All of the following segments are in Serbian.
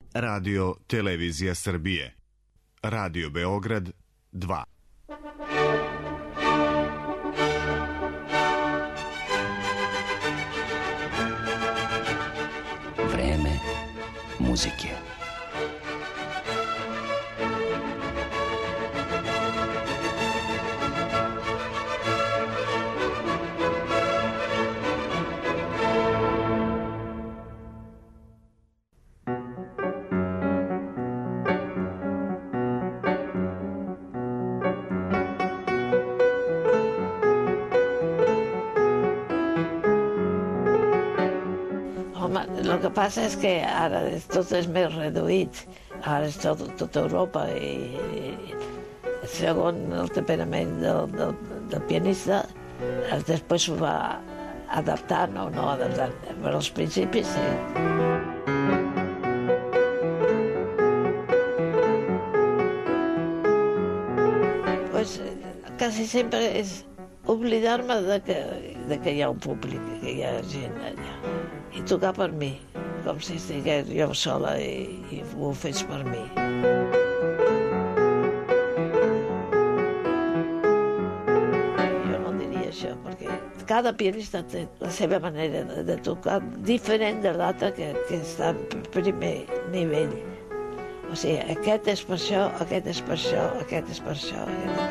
Radio Televizija Srbije. Radio Beograd 2. Vreme muzike. El que passa és que ara tot és més reduït, ara és tota Europa i segons el temperament del pianista després s'ho va adaptant o no adaptant, però als principis sí. Pues quasi sempre és oblidar-me de que hi ha un públic, que hi ha gent allà. I tocar per mi, com si estigués jo sola i ho fes per mi. Jo no diria això, perquè cada pianista té la seva manera de tocar diferent de l'altre que està en primer nivell. O sigui, aquest és per això, aquest és per això, aquest és per això.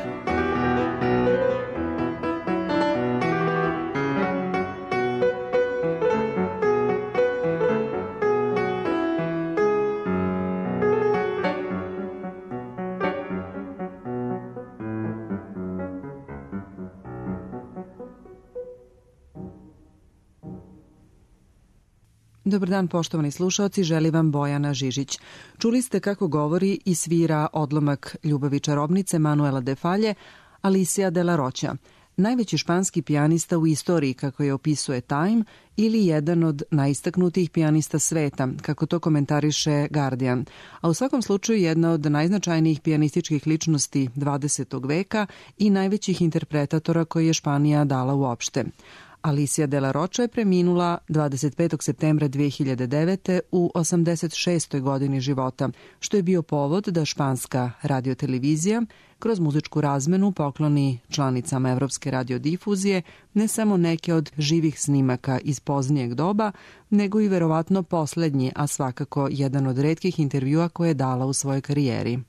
Dobar dan, poštovani slušaoci, želi vam Bojana Žižić. Čuli ste kako govori i svira odlomak Ljubavi čarobnice Manuela de Falje, Alicia de la Rocha, najveći španski pijanista u istoriji, kako je opisuje Time, ili jedan od najistaknutijih pijanista sveta, kako to komentariše Guardian, a u svakom slučaju jedna od najznačajnijih pijanističkih ličnosti 20. veka i najvećih interpretatora koje je Španija dala uopšte. Alicia de la Rocha je preminula 25. septembra 2009. u 86. godini života, što je bio povod da španska radiotelevizija kroz muzičku razmenu pokloni članicama Evropske radiodifuzije ne samo neke od živih snimaka iz poznijeg doba, nego i verovatno poslednji, a svakako jedan od retkih intervjua koje je dala u svojoj karijeri.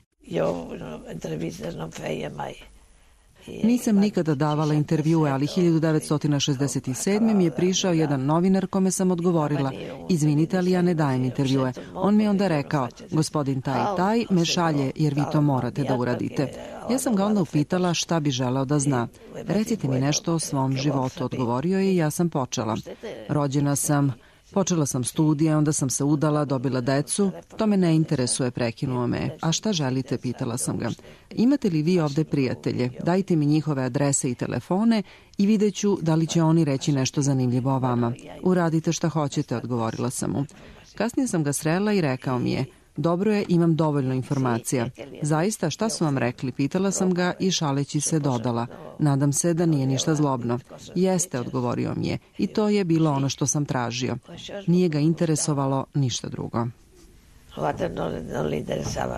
Nisam nikada davala intervjue, ali 1967. mi je prišao jedan novinar kome sam odgovorila: izvinite, ali ja ne dajem intervjue. On mi je onda rekao: gospodin taj me šalje jer vi to morate da uradite. Ja sam ga onda upitala šta bi želeo da zna. Recite mi nešto o svom životu, odgovorio je i ja sam počela. Rođena sam, počela sam studije, onda sam se udala, dobila decu. To me ne interesuje, prekinuo me. A šta želite, pitala sam ga. Imate li vi ovde prijatelje? Dajte mi njihove adrese i telefone i vidjet ću da li će oni reći nešto zanimljivo o vama. Uradite šta hoćete, odgovorila sam mu. Kasnije sam ga srela i rekao mi je: dobro je, imam dovoljno informacija. Zaista, šta su vam rekli? Pitala sam ga i šaleći se dodala: nadam se da nije ništa zlobno. Jeste, odgovorio mi je, i to je bilo ono što sam tražio. Nije ga interesovalo ništa drugo. No le interesava.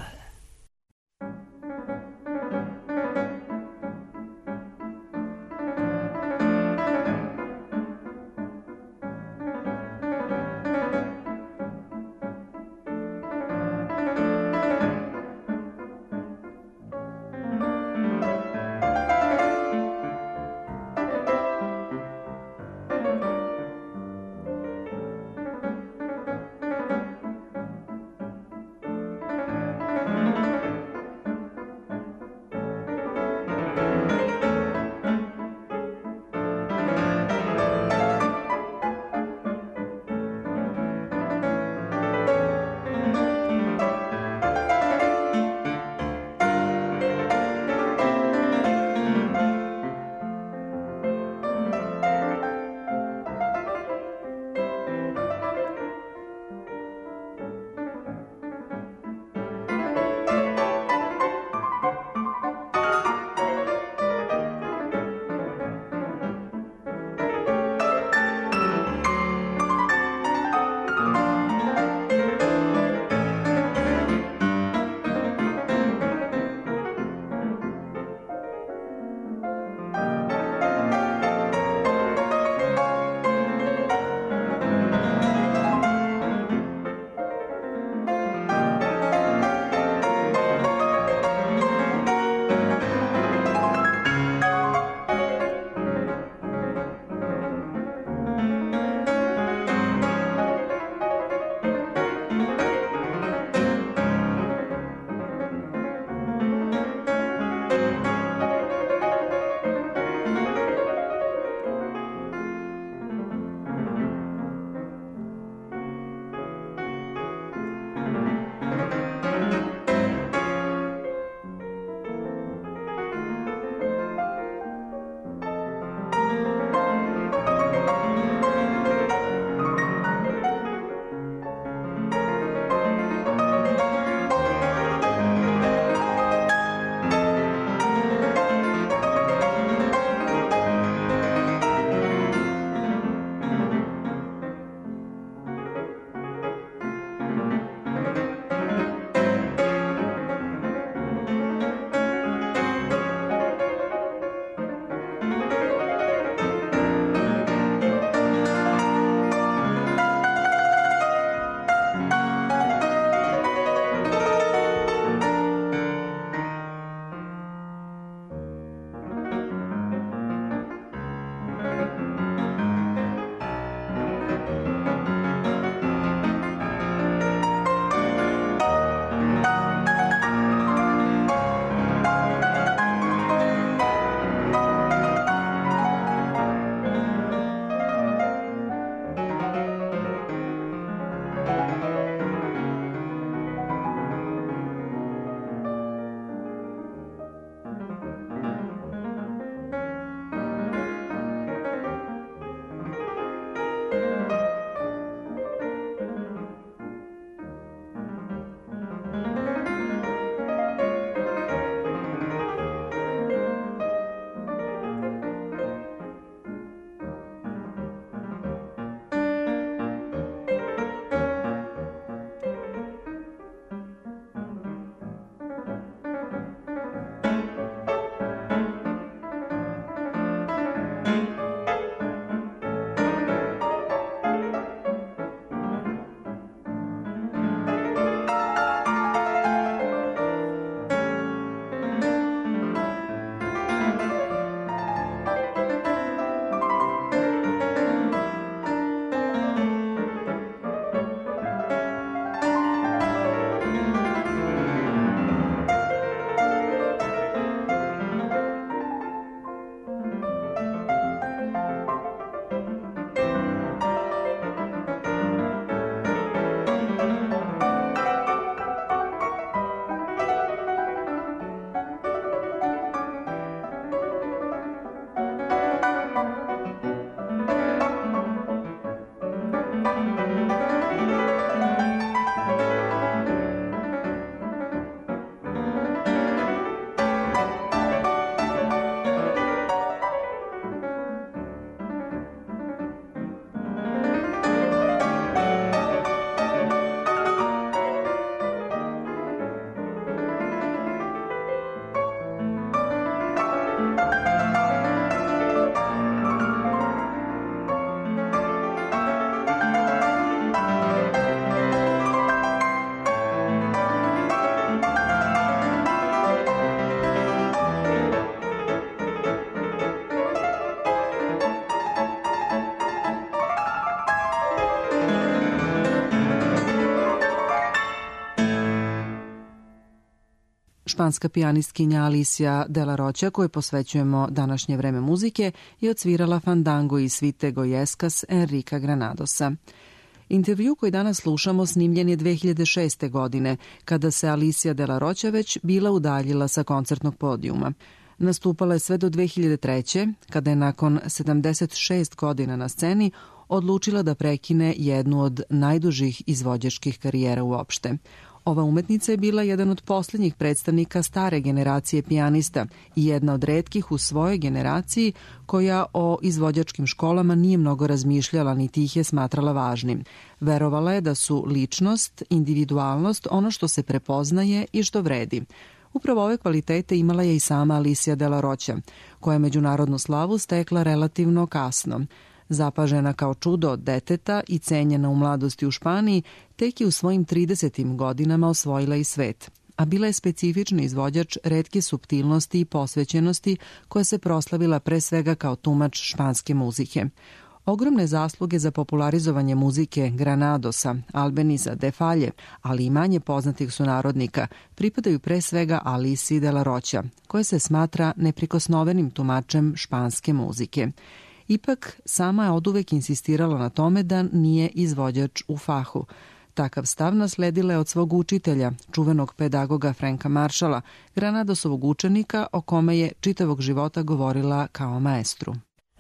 Španska pijanistkinja Alicia de la Rocha, kojoj posvećujemo današnje vreme muzike, je odsvirala fandango iz svite Goyescas Enrica Granadosa. Intervju koji danas slušamo snimljen je 2006. godine, kada se Alicia de la Rocha već bila udaljila sa koncertnog podijuma. Nastupala je sve do 2003. kada je nakon 76 godina na sceni odlučila da prekine jednu od najdužih izvođačkih karijera uopšte. Ova umetnica je bila jedan od posljednjih predstavnika stare generacije pijanista i jedna od retkih u svojoj generaciji koja o izvođačkim školama nije mnogo razmišljala niti ih je smatrala važnim. Verovala je da su ličnost, individualnost ono što se prepoznaje i što vredi. Upravo ove kvalitete imala je i sama Alicia de la Rocha, koja je međunarodnu slavu stekla relativno kasno. Zapažena kao čudo od deteta i cenjena u mladosti u Španiji, tek je u svojim 30. godinama osvojila i svet. A bila je specifični izvođač retke suptilnosti i posvećenosti koja se proslavila pre svega kao tumač španske muzike. Ogromne zasluge za popularizovanje muzike Granadosa, Albeniza, De Falje, ali i manje poznatih sunarodnika, pripadaju pre svega Alicii de la Rocha, koja se smatra neprikosnovenim tumačem španske muzike. Ipak, sama je oduvek insistirala na tome da nije izvođač u fahu. Takav stav nasledila je od svog učitelja, čuvenog pedagoga Franka Marshalla, Granadosovog učenika o kome je čitavog života govorila kao maestru.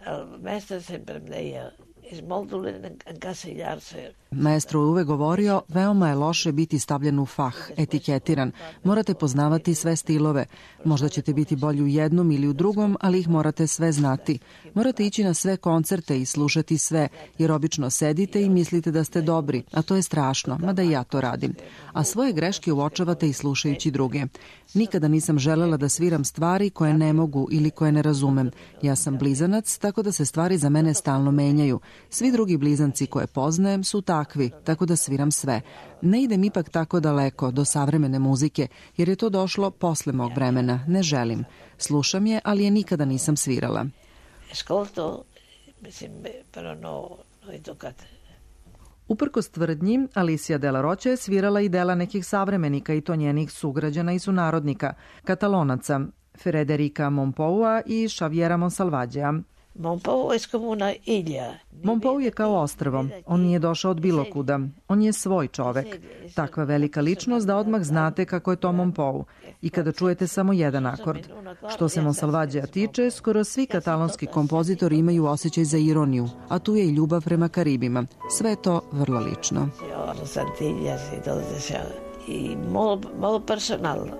Maestro je uvek govorio, veoma je loše biti stavljen u fah, etiketiran. Morate poznavati sve stilove. Možda ćete biti bolji u jednom ili u drugom, ali ih morate sve znati. Morate ići na sve koncerte i slušati sve, jer obično sedite i mislite da ste dobri, a to je strašno, mada i ja to radim. A svoje greške uočavate i slušajući druge. Nikada nisam želela da sviram stvari koje ne mogu ili koje ne razumem. Ja sam blizanac, tako da se stvari za mene stalno menjaju. Svi drugi blizanci koje poznajem su takvi, tako da sviram sve. Ne idem ipak tako daleko do savremene muzike, jer je to došlo posle mog vremena. Ne želim. Slušam je, ali je nikada nisam svirala. Uprkos tvrdnji, Alicia de la Rocha je svirala i dela nekih savremenika i to njenih sugrađana i sunarodnika, Katalonaca, Frederica Mompoua i Xaviera Monsalvađea. Mompou je kao ostrvo. On nije došao od bilo kuda. On je svoj čovek. Takva velika ličnost da odmah znate kako je to Mompou. I kada čujete samo jedan akord. Što se Monsalvađea tiče, skoro svi katalonski kompozitori imaju osjećaj za ironiju, a tu je i ljubav prema Karibima. Sve je to vrlo lično. I malo personalno.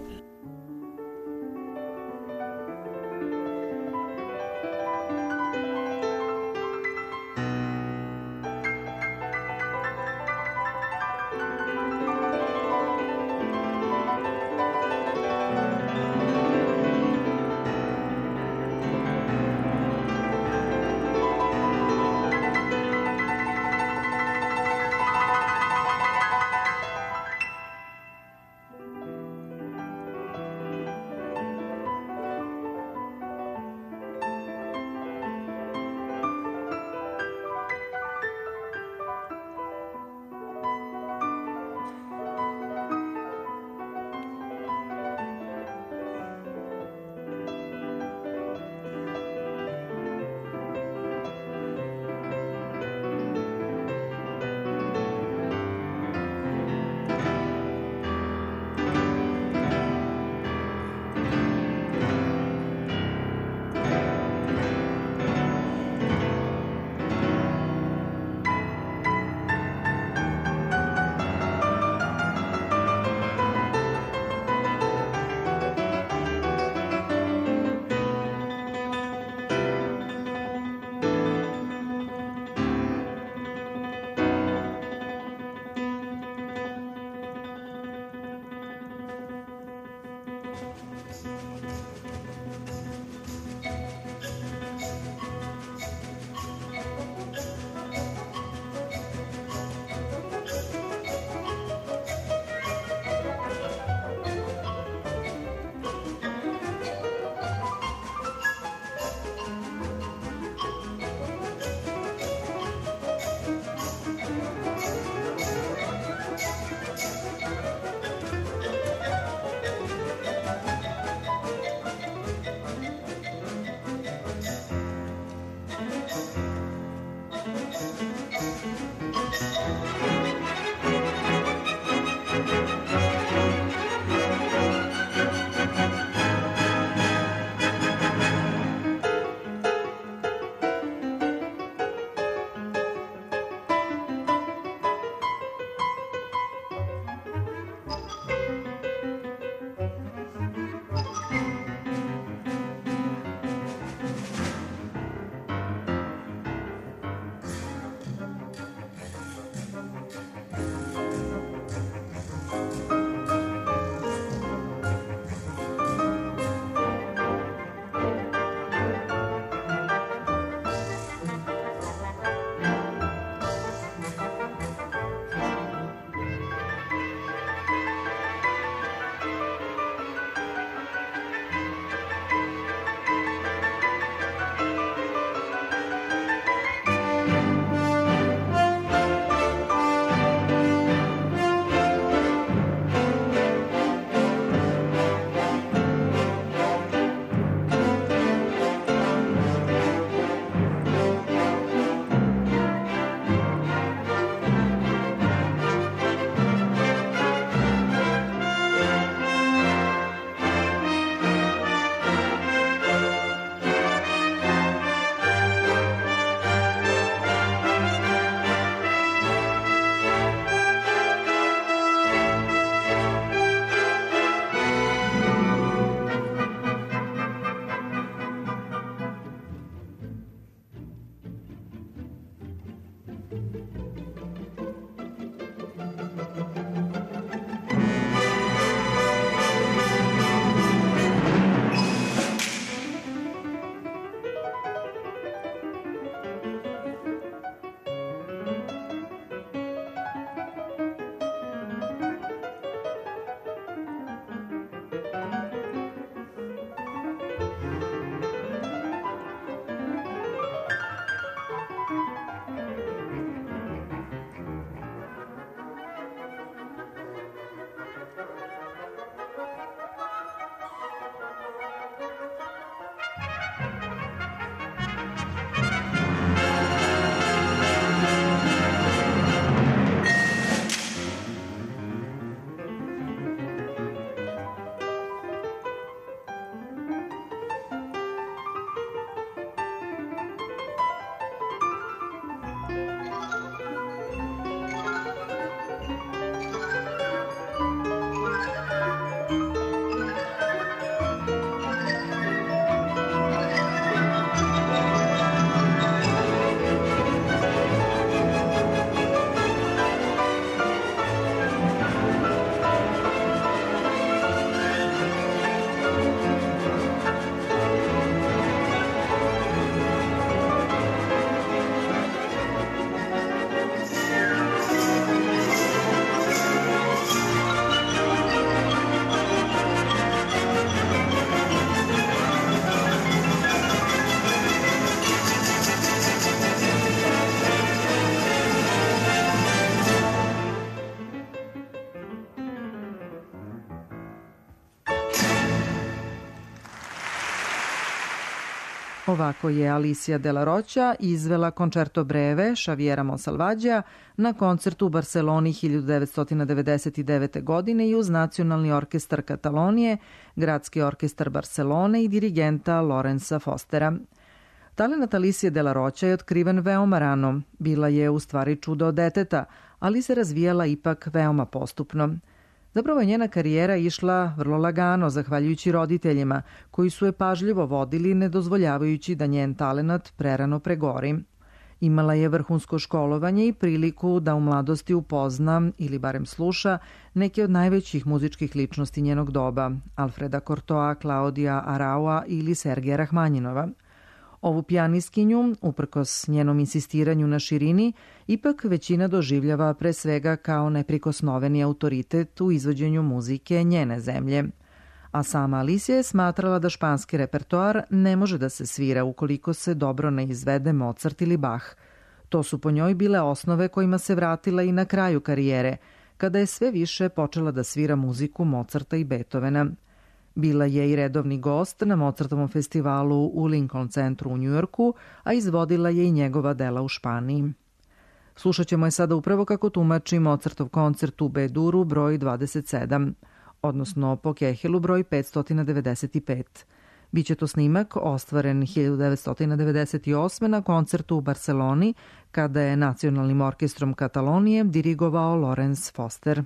Ovako je Alicia de la Rocha izvela Concerto Breve Xaviera Monsalvađija na koncertu u Barceloni 1999. godine i uz Nacionalni orkestar Katalonije, Gradski orkestar Barcelone i dirigenta Lorenza Fostera. Talenat Alicije de la Rocha je otkriven veoma rano. Bila je u stvari čudo od deteta, ali se razvijala ipak veoma postupno. Zapravo je njena karijera išla vrlo lagano, zahvaljujući roditeljima, koji su je pažljivo vodili, ne dozvoljavajući da njen talenat prerano pregori. Imala je vrhunsko školovanje i priliku da u mladosti upozna, ili barem sluša, neke od najvećih muzičkih ličnosti njenog doba, Alfreda Cortoa, Claudia Araua ili Sergeja Rahmanjinova. Ovu pijanistkinju, uprkos njenom insistiranju na širini, ipak većina doživljava pre svega kao neprikosnoveni autoritet u izvođenju muzike njene zemlje. A sama Alicia je smatrala da španski repertoar ne može da se svira ukoliko se dobro ne izvede Mozart ili Bach. To su po njoj bile osnove kojima se vratila i na kraju karijere, kada je sve više počela da svira muziku Mozarta i Beethovena. Bila je i redovni gost na Mozartovom festivalu u Lincoln centru u Njujorku, a izvodila je i njegova dela u Španiji. Slušat ćemo je sada upravo kako tumači Mozartov koncert u B-duru broj 27, odnosno po Kehelu broj 595. Biće to snimak ostvaren 1998. na koncertu u Barceloni, kada je Nacionalnim orkestrom Katalonije dirigovao Lorenz Foster.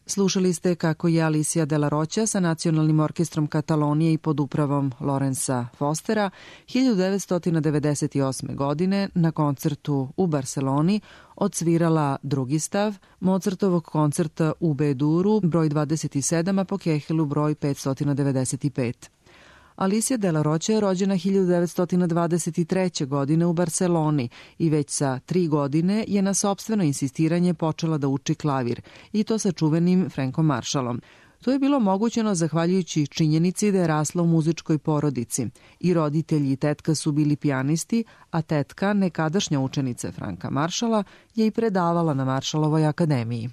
Slušali ste kako je Alicia de la Rocha sa Nacionalnim orkestrom Katalonije i pod upravom Lorenza Fostera 1998. godine na koncertu u Barceloni odsvirala drugi stav Mozartovog koncerta u B-duru broj 27, a po Kehelu broj 595. Alicia de la Rocha je rođena 1923. godine u Barceloni i već sa 3 godine je na sopstveno insistiranje počela da uči klavir, i to sa čuvenim Frankom Marshallom. To je bilo mogućeno zahvaljujući činjenici da je rasla u muzičkoj porodici. I roditelji i tetka su bili pijanisti, a tetka, nekadašnja učenica Franka Marshalla, je i predavala na Marshallovoj akademiji.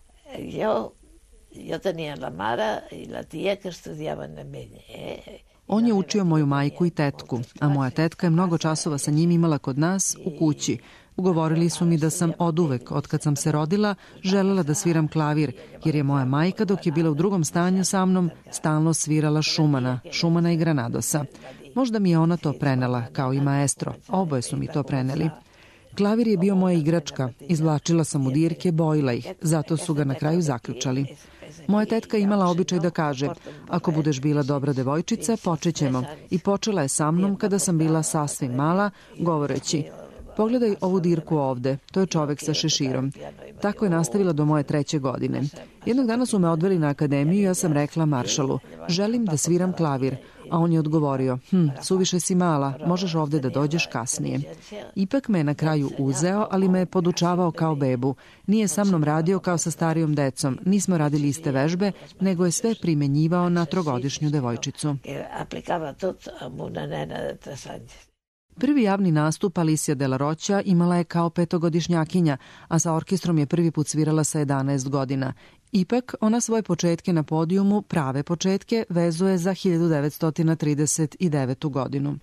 Yo tenía la mara y la tía que estudiaban en Meñe. On je učio moju majku i tetku, a moja tetka je mnogo časova sa njim imala kod nas u kući. Ugovorili su mi da sam oduvek, otkad sam se rodila, želela da sviram klavir, jer je moja majka, dok je bila u drugom stanju sa mnom, stalno svirala Šumana i Granadosa. Možda mi je ona to prenela, kao i maestro. Oboje su mi to preneli. Klavir je bio moja igračka, izvlačila sam u dirke, bojila ih, zato su ga na kraju zaključali. Moja tetka je imala običaj da kaže, ako budeš bila dobra devojčica, počećemo. I počela je sa mnom kada sam bila sasvim mala, govoreći, pogledaj ovu dirku ovde, to je čovek sa šeširom. Tako je nastavila do moje 3. godine. Jednog dana su me odveli na akademiju i ja sam rekla Marshallu, želim da sviram klavir. A on je odgovorio, suviše si mala, možeš ovde da dođeš kasnije. Ipak me je na kraju uzeo, ali me je podučavao kao bebu. Nije sa mnom radio kao sa starijom decom, nismo radili iste vežbe, nego je sve primenjivao na 3-godišnju devojčicu. Prvi javni nastup Alicia de la Rocha imala je kao 5-godišnjakinja, a sa orkestrom je prvi put svirala sa 11 godina. Ipak, ona svoje početke na podijumu, prave početke, vezuje za 1939. godinu.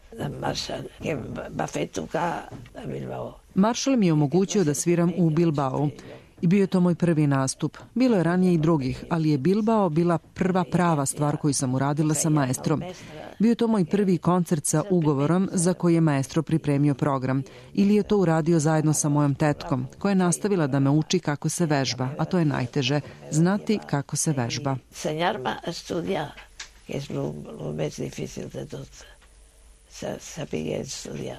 Marshall mi je omogućio da sviram u Bilbao. I bio je to moj prvi nastup. Bilo je ranije i drugih, ali je Bilbao bila prva prava stvar koju sam uradila sa maestrom. Bio je to moj prvi koncert sa ugovorom za koji je maestro pripremio program. Ili je to uradio zajedno sa mojom tetkom, koja je nastavila da me uči kako se vežba, a to je najteže, znati kako se vežba. Enseñarme a estudiar, que es lo más difícil de todo. Saber estudiar.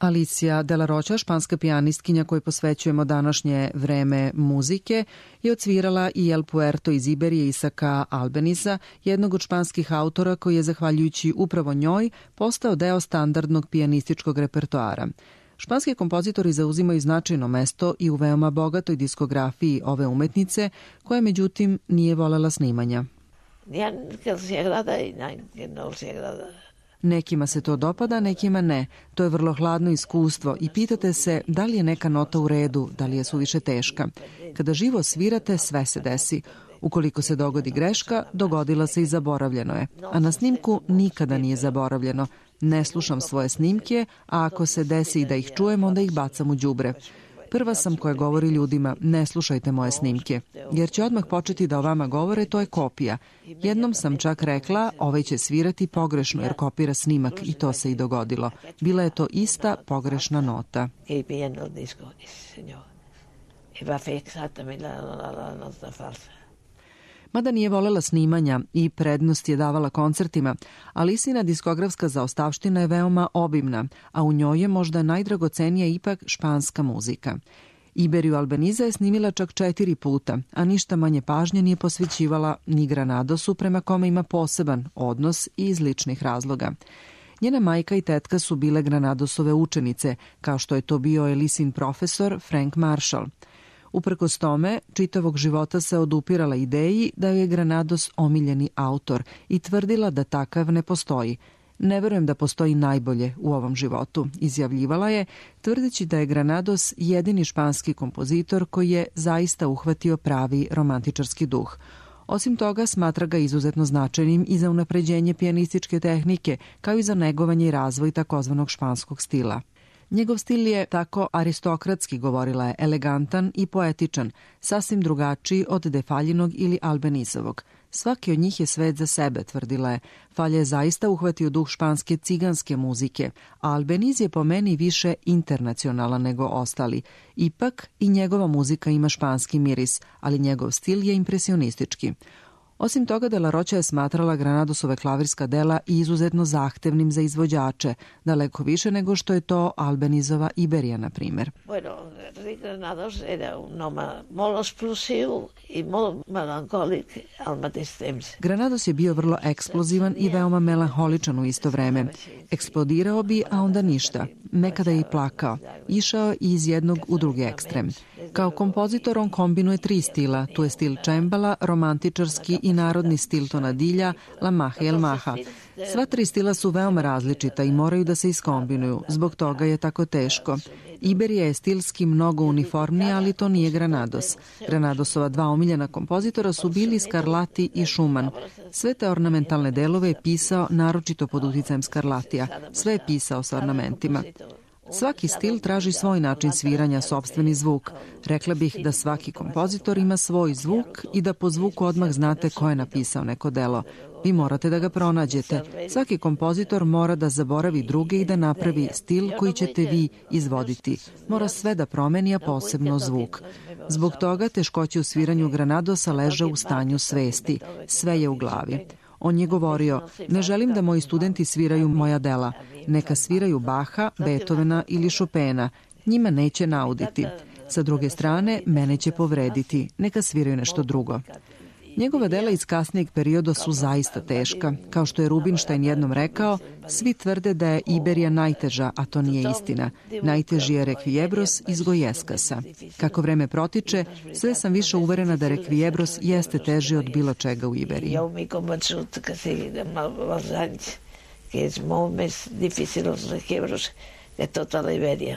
Alicia de la Rocha, španska pijanistkinja koju posvećujemo današnje vreme muzike, je odsvirala i El Puerto iz Iberije Isaka Albeniza, jednog od španskih autora koji je, zahvaljujući upravo njoj, postao deo standardnog pijanističkog repertoara. Španski kompozitori zauzimaju značajno mesto i u veoma bogatoj diskografiji ove umetnice, koja međutim nije volela snimanja. Nekima se to dopada, nekima ne. To je vrlo hladno iskustvo i pitate se da li je neka nota u redu, da li je suviše teška. Kada živo svirate, sve se desi. Ukoliko se dogodi greška, dogodila se i zaboravljeno je. A na snimku nikada nije zaboravljeno. Ne slušam svoje snimke, a ako se desi i da ih čujem, onda ih bacam u đubre. Prva sam koja govori ljudima, ne slušajte moje snimke, jer će odmah početi da o vama govore, to je kopija. Jednom sam čak rekla, ovaj će svirati pogrešno jer kopira snimak i to se i dogodilo. Bila je to ista pogrešna nota. Mada nije volela snimanja i prednost je davala koncertima, Alicina diskografska zaostavština je veoma obimna, a u njoj je možda najdragocenija ipak španska muzika. Iberiju Albeniza je snimila čak 4 puta, a ništa manje pažnje nije posvećivala ni Granadosu, prema kome ima poseban odnos i iz ličnih razloga. Njena majka i tetka su bile Granadosove učenice, kao što je to bio Alicin profesor Frank Marshall. Uprkos tome, čitavog života se odupirala ideji da je Granados omiljeni autor i tvrdila da takav ne postoji. Ne verujem da postoji najbolje u ovom životu, izjavljivala je, tvrdeći da je Granados jedini španski kompozitor koji je zaista uhvatio pravi romantičarski duh. Osim toga, smatra ga izuzetno značajnim i za unapređenje pijanističke tehnike, kao i za negovanje i razvoj takozvanog španskog stila. Njegov stil je tako aristokratski, govorila je, elegantan i poetičan, sasvim drugačiji od De Faljinog ili Albenizovog. Svaki od njih je svet za sebe, tvrdila je. Falja je zaista uhvatio duh španske ciganske muzike, a Albeniz je po meni više internacionalan nego ostali. Ipak i njegova muzika ima španski miris, ali njegov stil je impresionistički. Osim toga, de la Rocha je smatrala Granadosove klavirska dela izuzetno zahtevnim za izvođače, daleko više nego što je to Albenizova Iberija, na primjer. Granados era un home molt explosiu i molt melancòlic al mateix temps. Granados je bio vrlo eksplozivan i veoma melanholičan u isto vreme. Eksplodirao bi, a onda ništa. Nekada je i plakao. Išao iz jednog u drugi ekstrem. Kao kompozitor on kombinuje 3 stila. Tu je stil čembala, romantičarski i narodni stil tonadilja, la maha i el maha. Sva 3 stila su veoma različita i moraju da se iskombinuju. Zbog toga je tako teško. Iberija je stilski mnogo uniformnija, ali to nije Granados. Granadosova 2 omiljena kompozitora su bili Scarlatti i Schumann. Sve te ornamentalne delove je pisao naročito pod uticajem Scarlattija. Sve je pisao sa ornamentima. Svaki stil traži svoj način sviranja, sopstveni zvuk. Rekla bih da svaki kompozitor ima svoj zvuk i da po zvuku odmah znate ko je napisao neko delo. Vi morate da ga pronađete. Svaki kompozitor mora da zaboravi druge i da napravi stil koji ćete vi izvoditi. Mora sve da promeni, a posebno zvuk. Zbog toga teškoće u sviranju Granadosa leže u stanju svesti. Sve je u glavi. On je govorio, ne želim da moji studenti sviraju moja dela. Neka sviraju Baha, Beethovena ili Chopina. Njima neće nauditi. Sa druge strane, mene će povrediti. Neka sviraju nešto drugo. Njegova dela iz kasnijeg perioda su zaista teška. Kao što je Rubinstein jednom rekao, svi tvrde da je Iberija najteža, a to nije istina. Najteži je Requiebros iz Goyeskasa. Kako vreme protiče, sve sam više uverena da Requiebros jeste teži od bilo čega u Iberiji. Jo mi convençut que sigui de molts anys, que és molt més difícil els Requiebros que tota la Ibèria.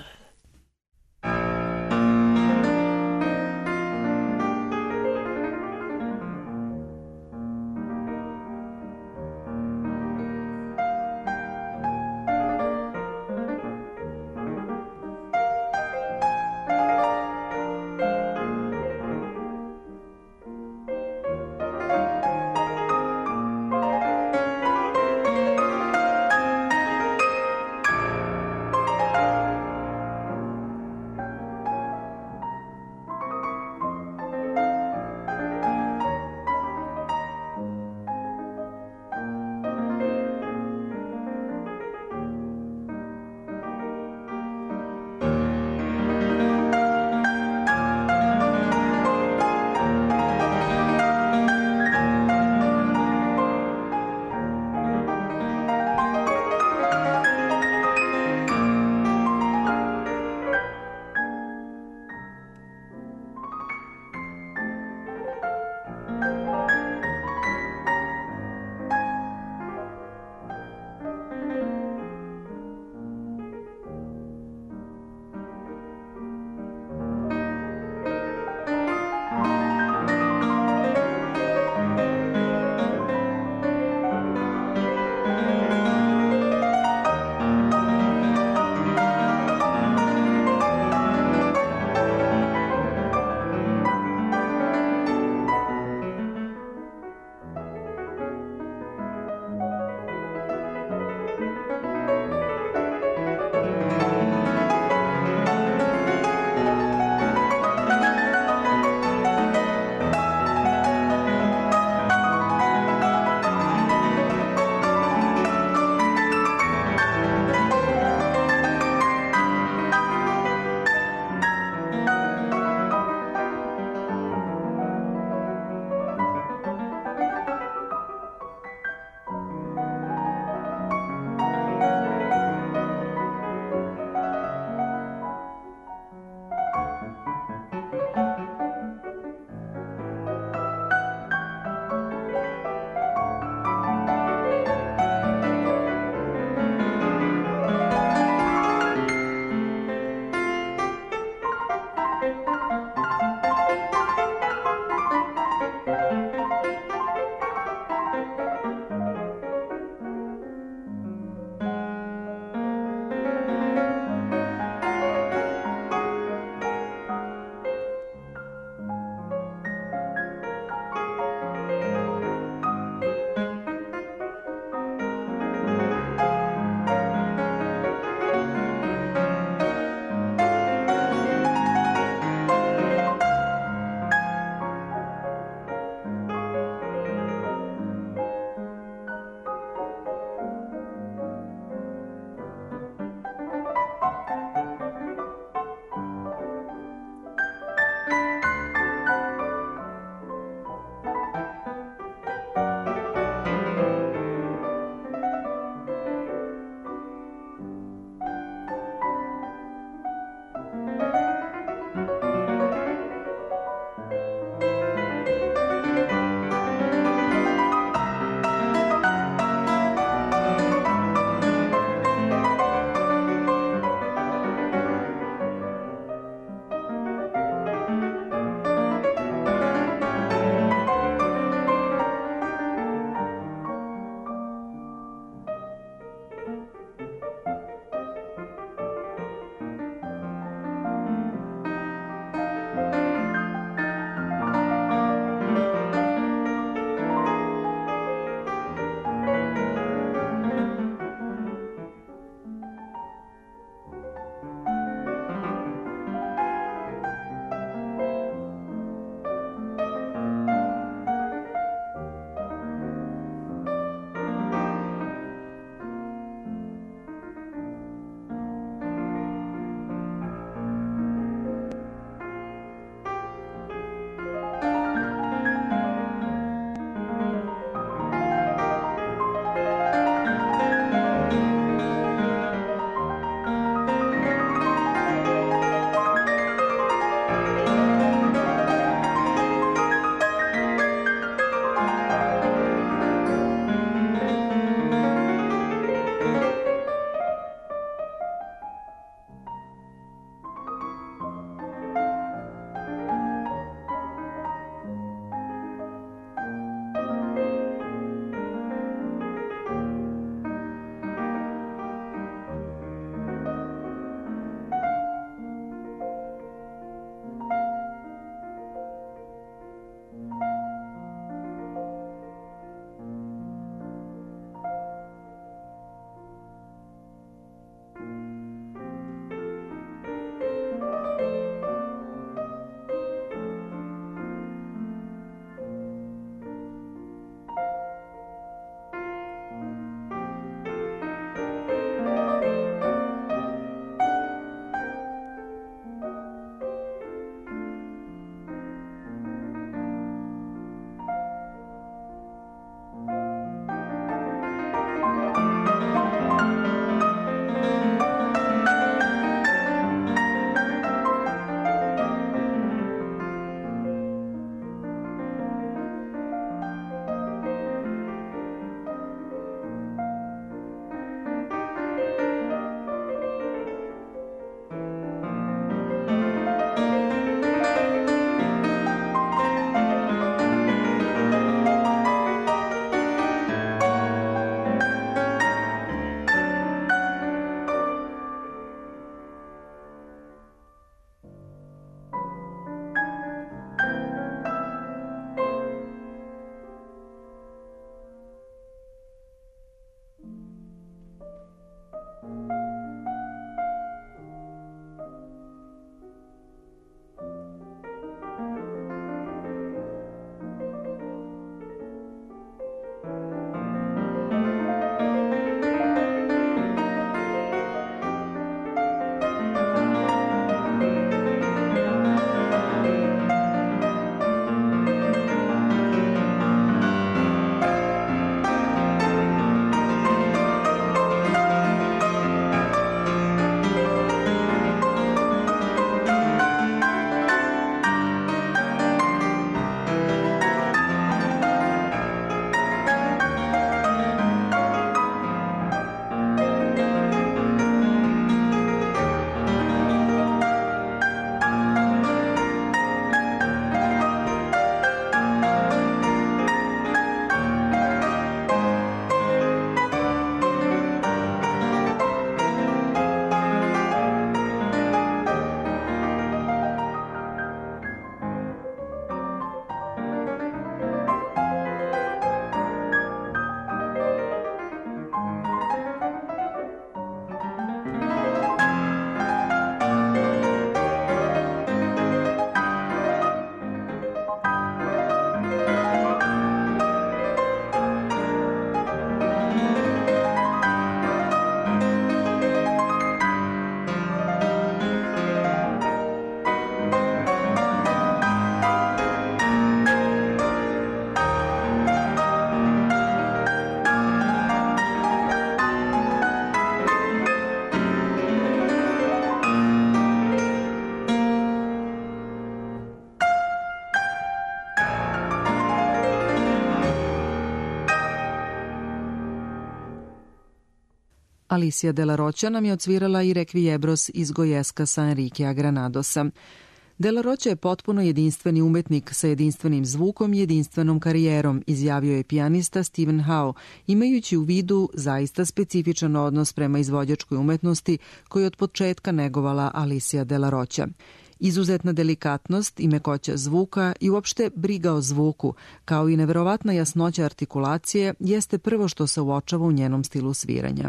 Alicia de la Rocha nam je odsvirala i Requiebros iz Goyeska sa Enriquea Granadosa. De la Rocha je potpuno jedinstveni umetnik sa jedinstvenim zvukom i jedinstvenom karijerom, izjavio je pijanista Steven Howe, imajući u vidu zaista specifičan odnos prema izvođačkoj umetnosti koju od početka negovala Alicia de la Rocha. Izuzetna delikatnost i mekoća zvuka i uopšte briga o zvuku, kao i neverovatna jasnoća artikulacije, jeste prvo što se uočava u njenom stilu sviranja.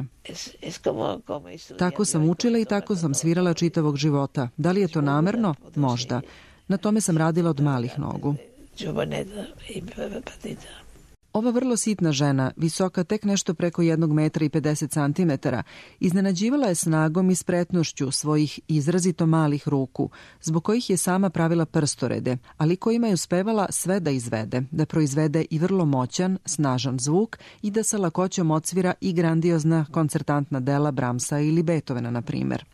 Tako sam učila i tako sam svirala čitavog života. Da li je to namerno? Možda. Na tome sam radila od malih nogu. Ova vrlo sitna žena, visoka tek nešto preko 1,50 m, iznenađivala je snagom i spretnošću svojih izrazito malih ruku, zbog kojih je sama pravila prstorede, ali kojima je uspevala sve da izvede, da proizvede i vrlo moćan, snažan zvuk i da sa lakoćom odsvira i grandiozna koncertantna dela Brahmsa ili Beethovena, na primjer.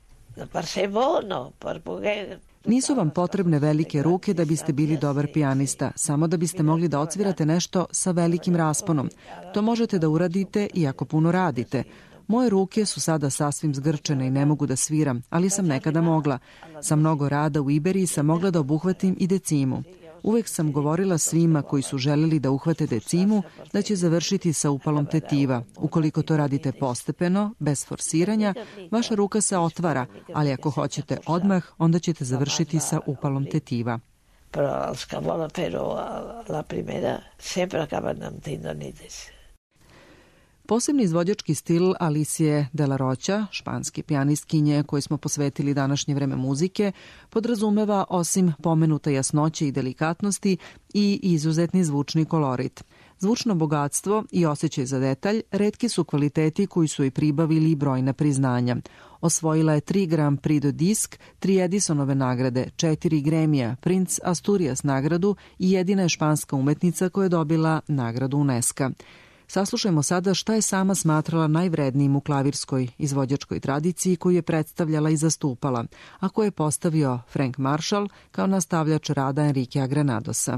Nisu vam potrebne velike ruke da biste bili dobar pijanista, samo da biste mogli da odsvirate nešto sa velikim rasponom. To možete da uradite i ako puno radite. Moje ruke su sada sasvim zgrčene i ne mogu da sviram, ali sam nekada mogla. Sa mnogo rada u Iberiji sam mogla da obuhvatim i decimu. Uvek sam govorila svima koji su želeli da uhvate decimu da će završiti sa upalom tetiva. Ukoliko to radite postepeno, bez forsiranja, vaša ruka se otvara, ali ako hoćete odmah, onda ćete završiti sa upalom tetiva. Posebni izvođački stil Alicie de la Rocha, španske pijanistkinje koje smo posvetili današnje vreme muzike, podrazumeva osim pomenute jasnoće i delikatnosti i izuzetni zvučni kolorit. Zvučno bogatstvo i osjećaj za detalj retki su kvaliteti koji su joj pribavili brojna priznanja. Osvojila je 3 Grand Prix de Disc, 3 Edisonove nagrade, 4 Grammy-a, Prince Asturias nagradu i jedina je španska umetnica koja je dobila nagradu UNESCO. Saslušajmo sada šta je sama smatrala najvrednijim u klavirskoj izvođačkoj tradiciji koju je predstavljala i zastupala, a koju je postavio Frank Marshall kao nastavljač rada Enriquea Granadosa.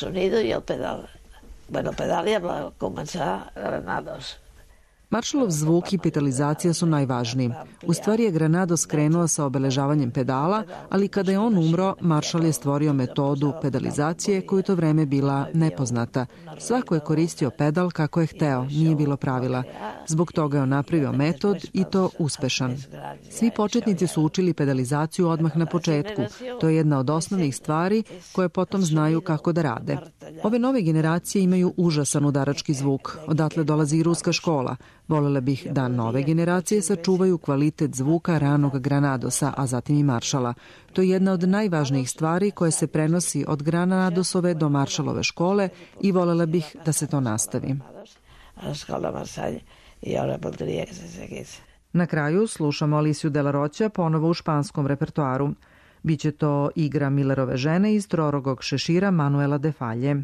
Marshallov zvuk i pedalizacija su najvažniji. U stvari je Granados krenuo sa obeležavanjem pedala, ali kada je on umro, Marshall je stvorio metodu pedalizacije koja u to vreme bila nepoznata. Svako je koristio pedal kako je hteo, nije bilo pravila. Zbog toga je on napravio metod i to uspešan. Svi početnici su učili pedalizaciju odmah na početku. To je jedna od osnovnih stvari koje potom znaju kako da rade. Ove nove generacije imaju užasan udarački zvuk. Odatle dolazi i ruska škola. Volela bih da nove generacije sačuvaju kvalitet zvuka ranog Granadosa, a zatim i Marshalla. To je jedna od najvažnijih stvari koje se prenosi od Granadosove do Marshallove škole i volela bih da se to nastavi. Na kraju slušamo Aliciu de la Rocha ponovo u španskom repertoaru. Biće to igra Millerove žene iz Trorogog šešira Manuela de Falle.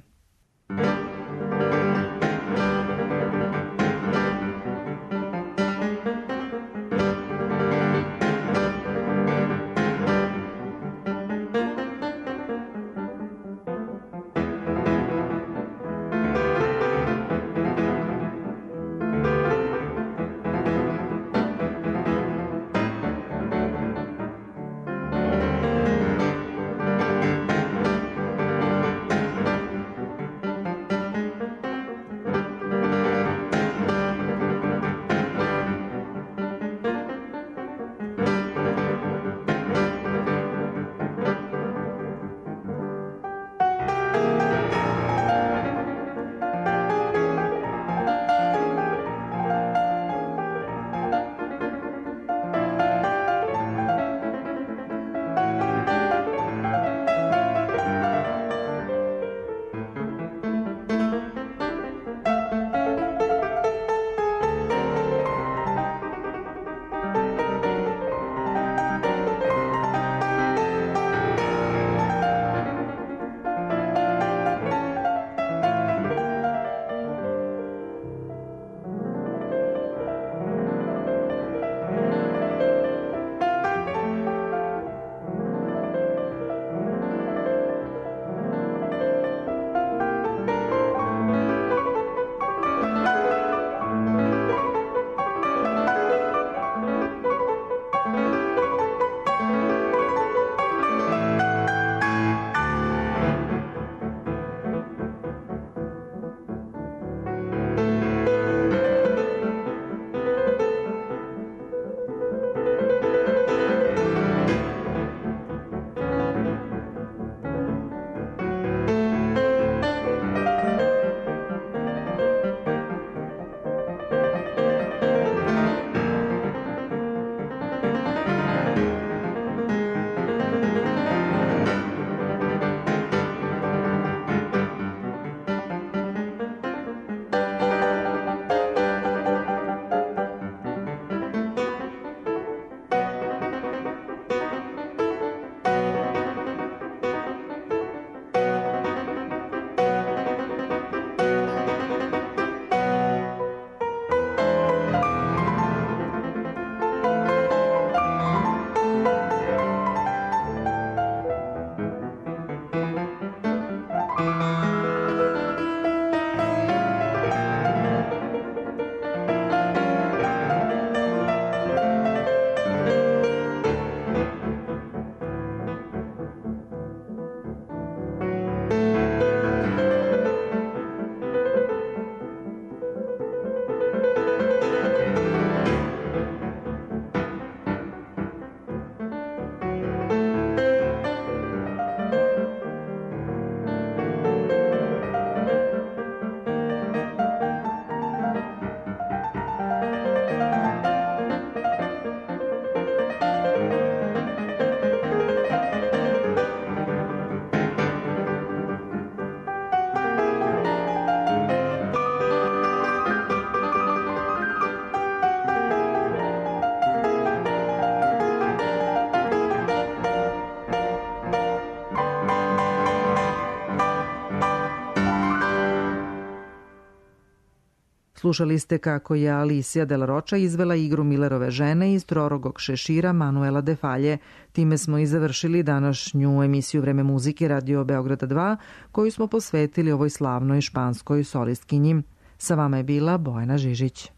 Slušali ste kako je Alicia Del Rocha izvela igru Millerove žene iz Trorogog šešira Manuela de Falje. Time smo i završili današnju emisiju Vreme muzike Radio Beograda 2, koju smo posvetili ovoj slavnoj španskoj solistkinji. Sa vama je bila Bojana Žižić.